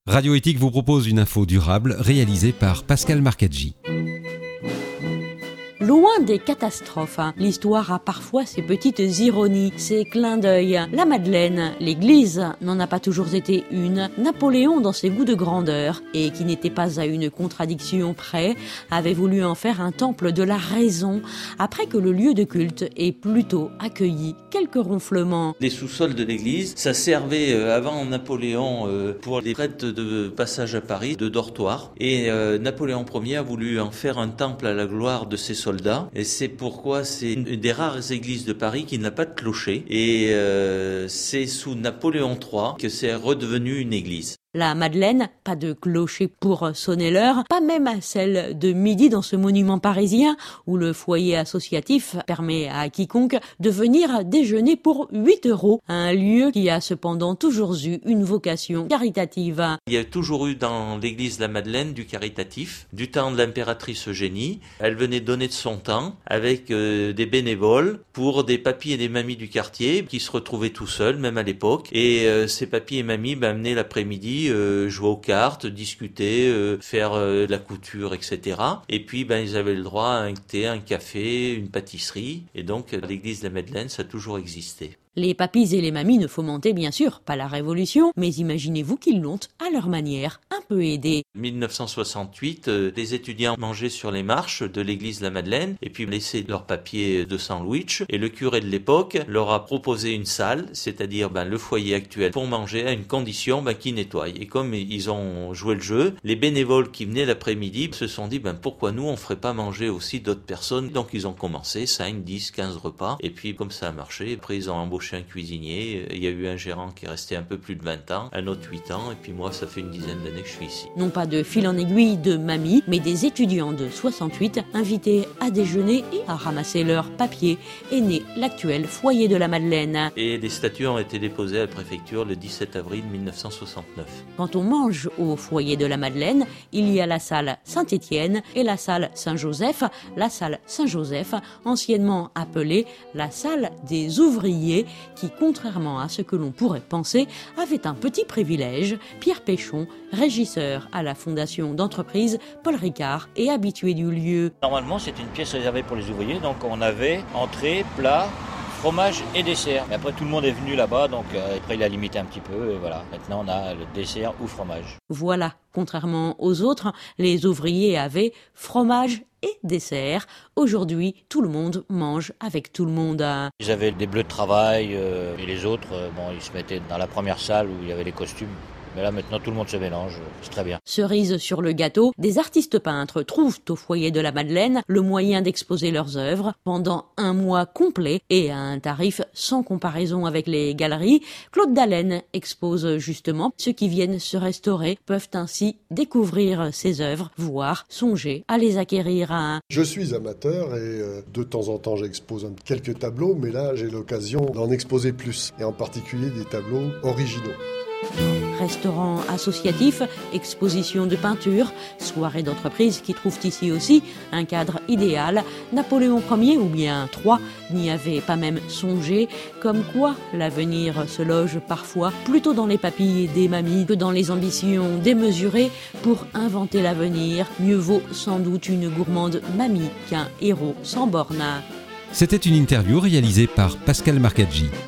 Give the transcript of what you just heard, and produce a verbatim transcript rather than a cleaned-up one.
Radio Éthique vous propose une info durable réalisée par Pascal Marcaggi. Loin des catastrophes, l'histoire a parfois ses petites ironies, ses clins d'œil. La Madeleine, l'église, n'en a pas toujours été une. Napoléon, dans ses goûts de grandeur, et qui n'était pas à une contradiction près, avait voulu en faire un temple de la raison, après que le lieu de culte ait plutôt accueilli quelques ronflements. Les sous-sols de l'église, ça servait avant Napoléon pour les prêtres de passage à Paris, de dortoir. Et Napoléon Ier a voulu en faire un temple à la gloire de ses soldats. Et c'est pourquoi c'est une des rares églises de Paris qui n'a pas de clocher. Et euh, c'est sous Napoléon trois que c'est redevenu une église. La Madeleine, pas de clocher pour sonner l'heure, pas même celle de midi dans ce monument parisien où le foyer associatif permet à quiconque de venir déjeuner pour huit euros. Un lieu qui a cependant toujours eu une vocation caritative. Il y a toujours eu dans l'église la Madeleine du caritatif, du temps de l'impératrice Eugénie. Elle venait donner de son temps avec euh, des bénévoles pour des papis et des mamies du quartier qui se retrouvaient tout seuls, même à l'époque. Et euh, ces papis et mamies ben, venaient l'après-midi Euh, jouer aux cartes, discuter, euh, faire euh, de la couture, et cetera. Et puis, ben, ils avaient le droit à un thé, un café, une pâtisserie. Et donc, l'église de la Madeleine, ça a toujours existé. Les papis et les mamies ne fomentaient bien sûr pas la révolution, mais imaginez-vous qu'ils l'ont, à leur manière, un peu aidé. dix-neuf cent soixante-huit, euh, les étudiants mangeaient sur les marches de l'église de la Madeleine et puis laissaient leur papier de sandwich. Et le curé de l'époque leur a proposé une salle, c'est-à-dire ben, le foyer actuel, pour manger à une condition ben, qu'ils nettoient. Et comme ils ont joué le jeu, les bénévoles qui venaient l'après-midi se sont dit ben, pourquoi nous on ferait pas manger aussi d'autres personnes. Donc ils ont commencé cinq, dix, quinze repas. Et puis comme ça a marché, après ils ont embauché un cuisinier, il y a eu un gérant qui est resté un peu plus de vingt ans, un autre huit ans, et puis moi ça fait une dizaine d'années que je suis ici. Non pas de fil en aiguille de mamie, mais des étudiants de soixante-huit invités à déjeuner et à ramasser leurs papiers, est né l'actuel foyer de la Madeleine. Et les statuts ont été déposés à la préfecture le dix-sept avril mille neuf cent soixante-neuf. Quand on mange au foyer de la Madeleine, il y a la salle Saint-Étienne et la salle Saint-Joseph, la salle Saint-Joseph, anciennement appelée la salle des ouvriers, qui, contrairement à ce que l'on pourrait penser, avait un petit privilège. Pierre Péchon, régisseur à la fondation d'entreprise Paul Ricard et habitué du lieu. Normalement, c'est une pièce réservée pour les ouvriers, donc on avait entrée, plat, fromage et dessert. Mais après, tout le monde est venu là-bas, donc euh, après, il a limité un petit peu, et voilà. Maintenant, on a le dessert ou fromage. Voilà, contrairement aux autres, les ouvriers avaient fromage et dessert. Aujourd'hui, tout le monde mange avec tout le monde. Ils avaient des bleus de travail, euh, et les autres, euh, bon, ils se mettaient dans la première salle où il y avait les costumes. Mais là, maintenant, tout le monde se mélange. C'est très bien. Cerise sur le gâteau, des artistes peintres trouvent au foyer de la Madeleine le moyen d'exposer leurs œuvres pendant un mois complet et à un tarif sans comparaison avec les galeries. Claude Dallène expose justement. Ceux qui viennent se restaurer peuvent ainsi découvrir ses œuvres, voire songer à les acquérir. À... Je suis amateur et euh, de temps en temps j'expose quelques tableaux, mais là j'ai l'occasion d'en exposer plus, et en particulier des tableaux originaux. Restaurant associatif, exposition de peinture, soirée d'entreprise qui trouvent ici aussi un cadre idéal. Napoléon Ier ou bien trois n'y avait pas même songé, comme quoi l'avenir se loge parfois plutôt dans les papilles des mamies que dans les ambitions démesurées pour inventer l'avenir. Mieux vaut sans doute une gourmande mamie qu'un héros sans borne. C'était une interview réalisée par Pascal Marcaggi.